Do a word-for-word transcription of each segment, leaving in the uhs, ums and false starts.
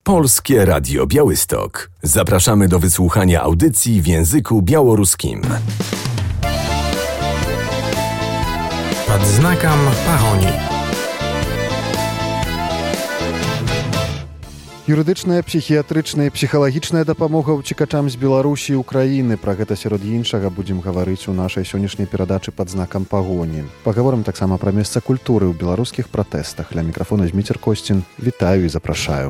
Polskie Radio Białystok. Zapraszamy do wysłuchania audycji w języku białoruskim. Pod znakiem Pahoni. Юрыдычная, псіхіятрычная і псіхалагічная дапамога ўцекачам з Беларусі і Украіны. Пра гэта сярод іншага будзем гаварыць у нашай сённяшняй перадачы пад знакам пагоні. Пагаворым таксама пра месца культуры ў беларускіх пратэстах. Ля мікрафона Зміцер Косцін. Вітаю і запрашаю.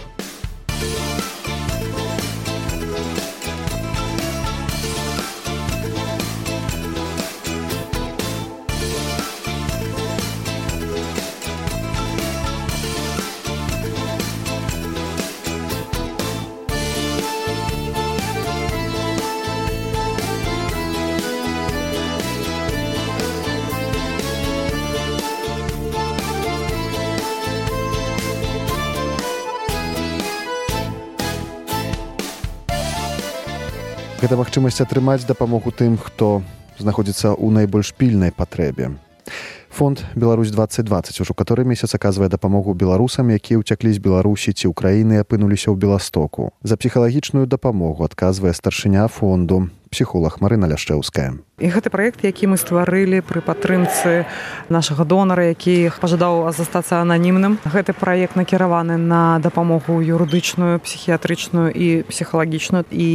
Гэта магчымасць атрымаць дапамогу тым, хто знаходзіцца ў найбольш пільнай патрэбе. Фонд «Беларусь двадцать двадцать» ужо каторы месяц аказвае дапамогу беларусам, якія ўцяклі з Беларусі ці Украіны і апынуліся ў Беластоку. За псіхалагічную дапамогу адказвае старшыня фонду, псіхолог Марына Ляшчэўская. І гэты праект, які мы стварылі пры падтрымцы нашага донара, які пажадаў застацца ананімным. Гэты праект накіраваны на дапамогу юрыдычную, псіхіятрычную і псіхалагічную. І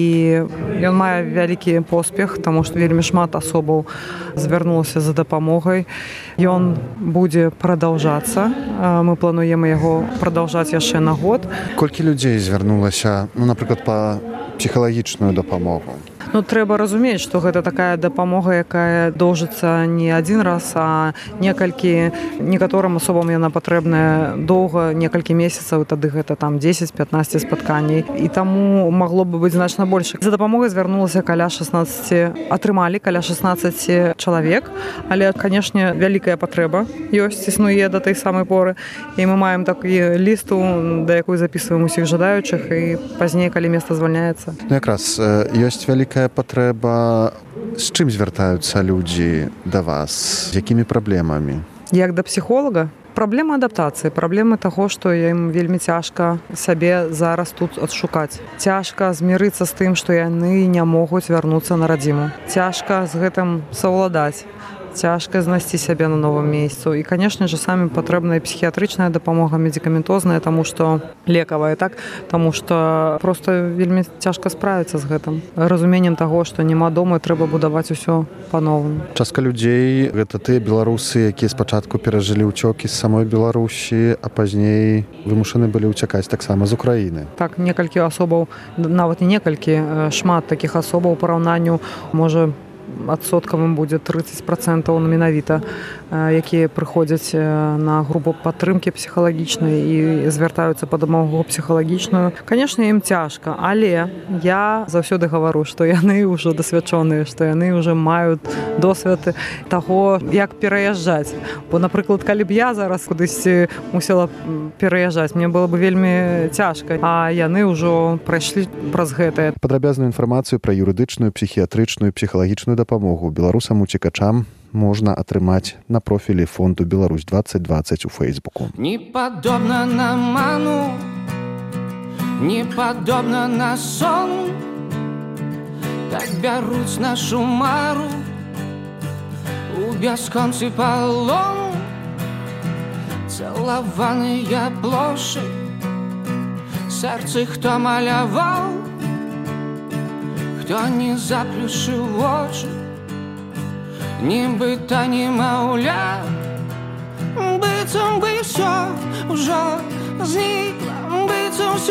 ён мае вялікі поспех, таму што вельмі шмат асобаў звярнулася за дапамогай. Ён будзе прадаўжацца. Мы плануем яго прадаўжаць яшчэ на год. Колькі людзей звярнулася, ну, напрыклад, па псіхалагічную дапамогу? Ну, трэба разумець, што гэта такая дапамога, якая доўжыцца не адзін раз, а некалькі, некаторым асобам яна патрэбная доўга, некалькі месяцаў, тады гэта там дзесяць-пятнаццаць спатканняў. І таму магло бы быць значна больш. За дапамогай звярнулася каля шаснаццаць, атрымалі каля шаснаццаць чалавек, але, канешне, вялікая патрэба ёсць, існуе да той самай поры. І мы маем такі лісту, да якой запісваем усіх жадаючых, і пазней, калі месца звальняецца. Ну, якраз ёсць вялікая патрэба. З чым звяртаюцца людзі да вас? З якімі праблемамі? Як да псіхолага? Праблема адаптацыі, праблема таго, што ім вельмі цяжка сабе зараз тут адшукаць. Цяжка змірыцца з тым, што яны не могуць вярнуцца на радзіму. Цяжка з гэтым саўладаць. Цяжка знайсці сябе на новым месцу. І, канешне ж, самі патрэбная псіхіятрычная дапамога, медыкаментозная, таму што лекавая, так? Таму што проста вельмі цяжка справіцца з гэтым. Разуменнем таго, што няма дома, трэба будаваць усё па-новаму. Частка людзей гэта тыя беларусы, якія спачатку перажылі ўцёкі з самой Беларусі, а пазней вымушаны былі ўцякаць таксама з Украіны. Так, некалькі асобаў, нават не некалькі, шмат такіх асобаў у параўнанню, можа, адсоткавым будзе трыццаць працэнтаў менавіта, якія прыходзяць на групу падтрымкі псіхалагічнай і звяртаюцца па дапамогу псіхалагічную. Канешне, ім цяжка, але я заўсёды гавару, што яны ўжо дасвячоныя, што яны ўжо маюць досвед таго, як пераязджаць. Бо, напрыклад, калі б я зараз кудысьці мусіла пераязджаць, мне было бы вельмі цяжка, а яны ўжо прайшлі праз гэтае. Падрабязную інфармацыю пра юрыдычную, псіхіятрычную, псіхалагічную дапамогу беларусам-уцекачам можна атрымаць на профілі фонду «Беларусь двадцать двадцать» у Фейсбуку. Не падобна на ману, не падобна на сон, так бяруць нашу мару у бясконцы палон. Цалаваныя плошы, сэрцы хто маляваў, хто не заплюшыў вочы, нібыта немаўля, быццам бы ўсё ўжо знікла, быццам усё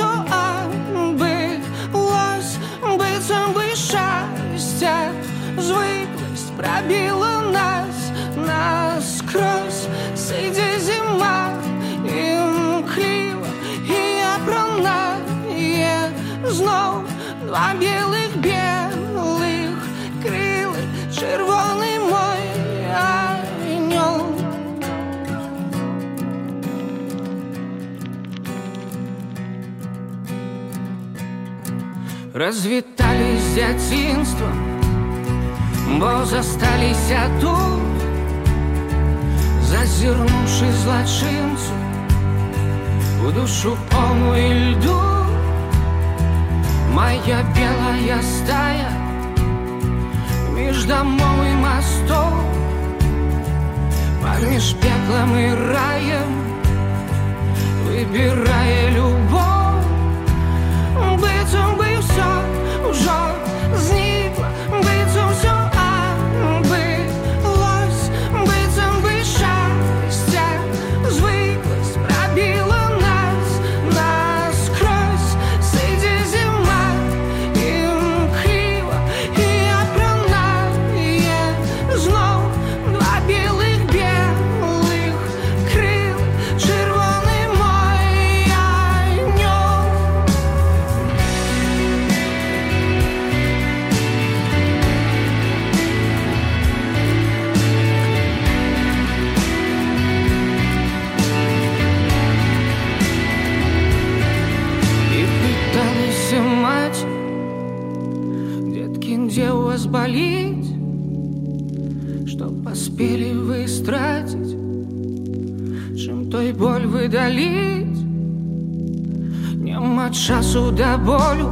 адбылось, быццам бы шчасце, звыкласць прабіла нас наскрозь. Сыдзе зіма імкліва, і апранае зноў два белых белых крылы, чырвоны мой анёл. Развіталі з дзяцінствам, бо засталіся тут, зазірнуўшы злачынцу у душу поўную льду. паміж дамоў і мастоў, паміж пеклам і раем выбірае любоў. Быццам бы ўсё ўжо знікла, быццам усё адбылось, быццам бы шчасце звыкласць прабіла нас наскрозь. Сыдзе зіма імкліва і апранае зноў два белых белых крылы, чырвоны мой анёл. І пыталася маці: «Детки, где у вас болит? Что поспели вы истратить? Чым той боль выдалить? Нема часу да болю,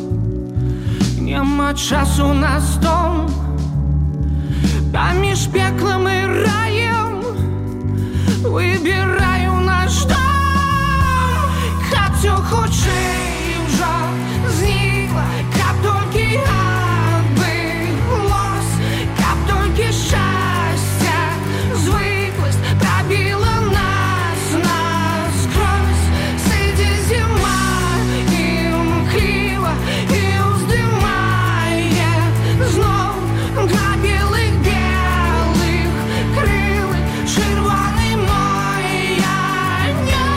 нема часу на стом. Паміж пеклом і раем выбіраю наш дом. Каб всё хутчэй ўжо знікла, каб толькі адбылось, каб толькі шчасце звыкласць прабіла нас наскрозь. Сыдзе зіма імкліва і ўздымае зноў два белых белых крылы, чырвоны мой анёл.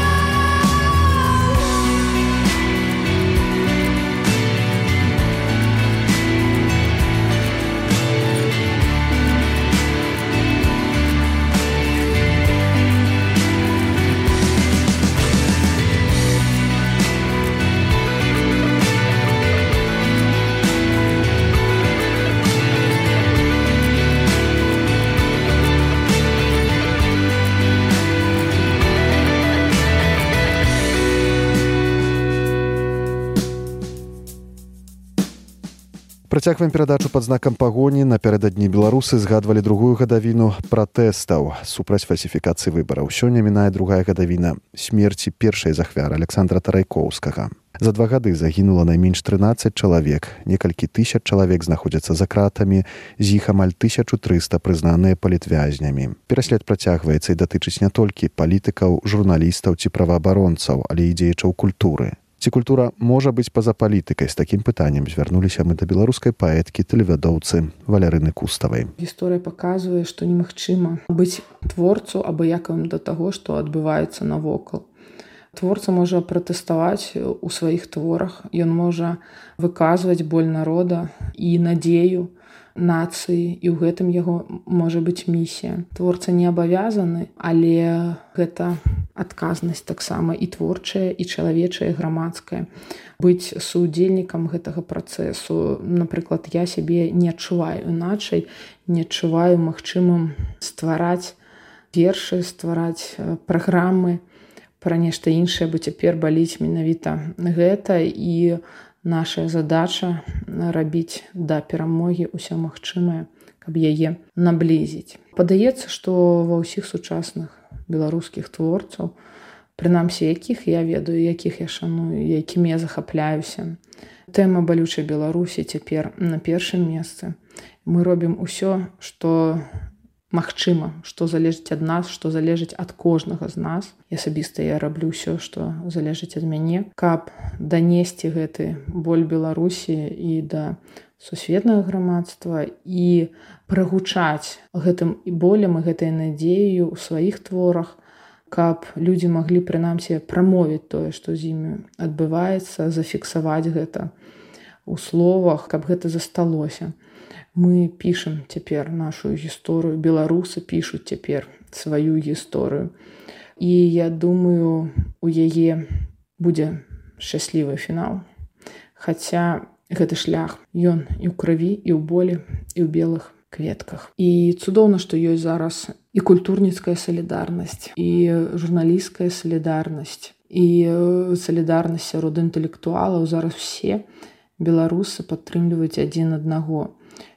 Працягваем перадачу пад знакам пагоні. Напярэдадні беларусы згадвалі другую гадавіну пратэстаў супраць фальсіфікацыі выбараў. Сёння мінае другая гадавіна смерці першай з ахвяр Александра Тарайкоўскага. За два гады загінула найменш трынаццаць чалавек, некалькі тысяч чалавек знаходзяцца за кратамі, з іх амаль тысячу трыста прызнаныя палітвязнямі. Пераслед працягваецца і датычыць не толькі палітыкаў, журналістаў ці праваабаронцаў, але і дзеячаў культуры. Ці культура можа быць па-за палітыкай? З такім пытаннем звярнуліся мы да беларускай паэткі, тэлевядоўцы Валярыны Куставай. Гісторыя паказвае, што немагчыма быць творцу абыякавым да таго, што адбываецца навокал. Творца можа пратэставаць у сваіх творах, ён можа выказваць боль народа і надзею нацыі, і ў гэтым яго можа быць місія. Творца не абавязаны, але гэта адказнасць таксама і творчая, і чалавечая, і грамадская. Быць суудзельнікам гэтага працэсу. Напрыклад, я сябе не адчуваю іначай, не адчуваю магчымым ствараць вершы, ствараць праграмы пра нешта іншае, бо цяпер баліць менавіта гэта, і наша задача рабіць да перамогі ўсё магчымае, каб яе наблізіць. Падаецца, што ва ўсіх сучасных беларускіх творцаў, прынамсі якіх я ведаю, якіх я шаную, якімі я захапляюся, тэма балючай Беларусі цяпер на першым месцы. Мы робім усё, што магчыма, што залежыць ад нас, што залежыць ад кожнага з нас. І асабіста я раблю ўсё, што залежыць ад мяне, каб данесці гэты боль Беларусі і да сусветнага грамадства і прагучаць гэтым болем і гэтай надзеяю ў сваіх творах, каб людзі маглі прынамсі прамовіць тое, што з імі адбываецца, зафіксаваць гэта ў словах, каб гэта засталося. Мы пішам цяпер нашу гісторыю, беларусы пішуць цяпер сваю гісторыю. І я думаю, у яе будзе шчаслівы фінал. Хаця гэты шлях, ён і ў крыві, і ў болі, і ў белых кветках. І цудоўна, што ёсць зараз і культурніцкая салідарнасць, і журналісцкая салідарнасць, і салідарнасць сярод інтэлектуалаў. Зараз все беларусы падтрымліваюць адзін аднаго.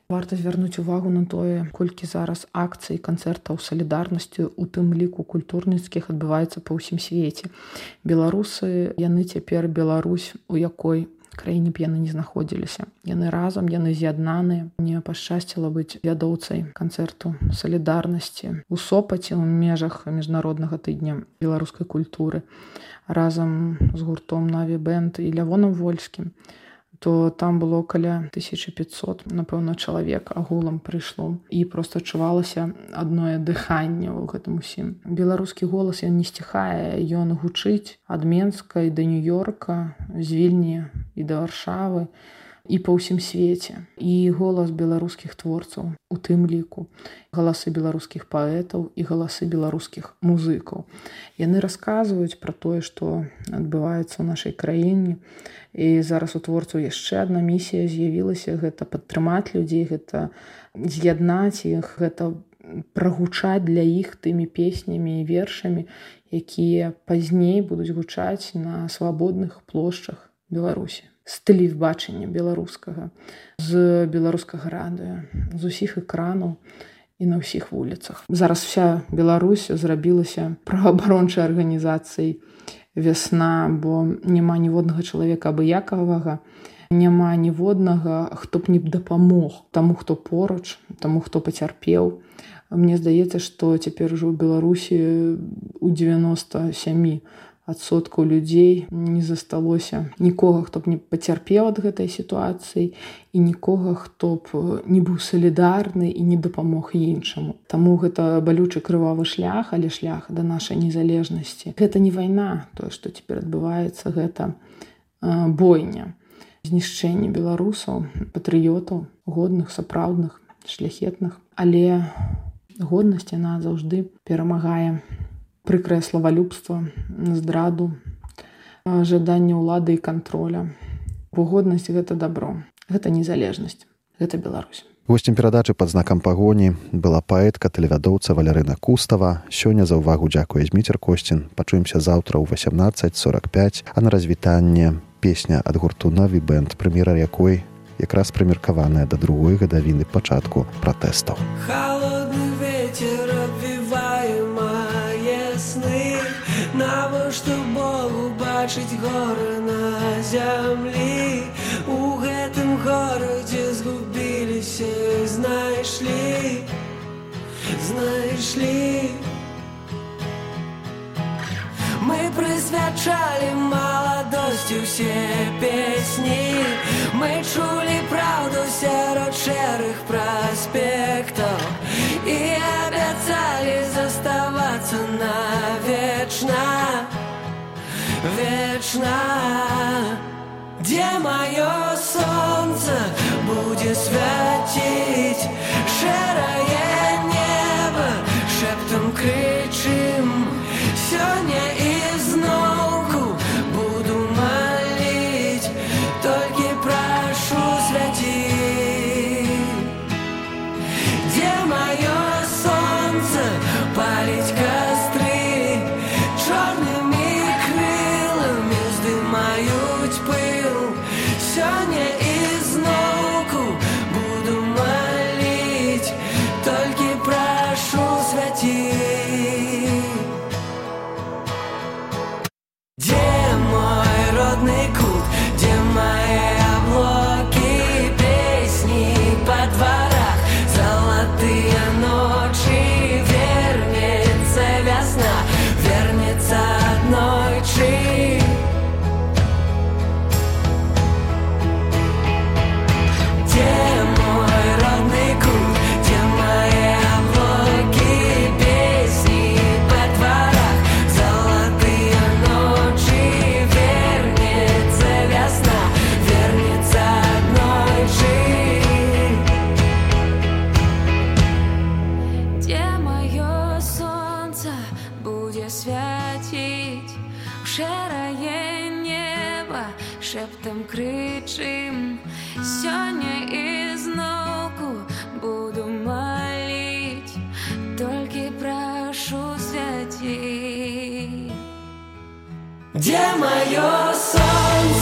Варта звярнуць увагу на тое, колькі зараз акцый, канцэртаў салідарнасці, у тым ліку культурніцкіх, адбываецца па ўсім свеце. Беларусы, яны цяпер Беларусь, у якой краіне б яны не знаходзіліся. Яны разам, яны з'яднаныя. Мне пашчасціла быць вядоўцай канцэрту салідарнасці у Сопаце ў межах міжнароднага тыдня беларускай культуры разам з гуртом Наві Бэнд і Лявонам Вольскім. То там было каля тысяча пятьсот, напэўна, чалавек агулам прыйшло. І проста адчувалася адное дыханне ў гэтым усім. Беларускі голас, ён не сціхае, ён гучыць ад Менска і да Нью-Йорка, з Вільні і да Варшавы, і па ўсім свеце. І голас беларускіх творцаў у тым ліку. Галасы беларускіх паэтаў і галасы беларускіх музыкаў. Яны расказваюць пра тое, што адбываецца ў нашай краіне. І зараз у творцаў яшчэ адна місія з'явілася. Гэта падтрымаць людзей, гэта з'яднаць іх, гэта прагучаць для іх тымі песнямі і вершамі, якія пазней будуць гучаць на свабодных плошчах Беларусі. З тэлебачання беларускага, з беларускага радыё, з усіх экранаў і на ўсіх вуліцах. Зараз вся Беларусь зрабілася праваабарончай арганізацыяй «Вясна», бо няма ніводнага чалавека абыякавага, няма ніводнага, хто б не дапамог таму, хто поруч, таму, хто пацярпеў. Мне здаецца, што цяпер ужо ў Беларусі у дзевяноста сем адсоткаў людзей не засталося нікога, хто б не пацярпеў ад гэтай сітуацыі і нікога, хто б не быў салідарны і не дапамог іншаму. Таму гэта балючы крывавы шлях, але шлях да нашай незалежнасці. Гэта не вайна, тое, што цяпер адбываецца, гэта бойня, знішчэнне беларусаў, патрыётаў, годных, сапраўдных, шляхетных. Але годнасць, яна заўжды перамагае. Прыкрае славалюбства, здраду, жаданне ўлады і кантроля. Бо годнасць – гэта дабро, гэта незалежнасць, гэта Беларусь. Госцем перадачы «Пад знакам пагоні» была паэтка, тэлевядоўца Валярына Кустава. Сёння за ўвагу дзякуе Зміцер Косцін. Пачуемся заўтра ў васямнаццаць сорак пяць, а на развітанне песня ад гурту Наві Бэнд, прэм'ера якой якраз прымеркаваная да другой гадавіны пачатку пратэстаў. Холодный ветер обвивае мае сны, навошта Богу бачыць горы на зямлі. У гэтым горадзе згубіліся і знайшлі, знайшлі. Мы прысвячалі маладосці ўсе песні, мы чулі праўду сярод шэрых праспектаў і абяцалі заставацца навечна, вечна. Дзе маё сонца будзе свяціць шэрае неба, шэптам крычым сёння і зноўку буду маліць, толькі прашу свяці. Дзе маё сонца паліць кастры, чорнымі крыламі здымаюць пыл, сёння і зноўку буду маліць, толькі прашу свяці. Кут, где мои облаки, песни по дворах, золотые ночи, вернется весна, вернется однойчи. Где мой родный кут, где мои облаки, песни по дворах, золотые ночи, шэрае неба, шэптам крычым, сёння і зноўку буду маліць, толькі прашу свяці. Дзе маё сонца?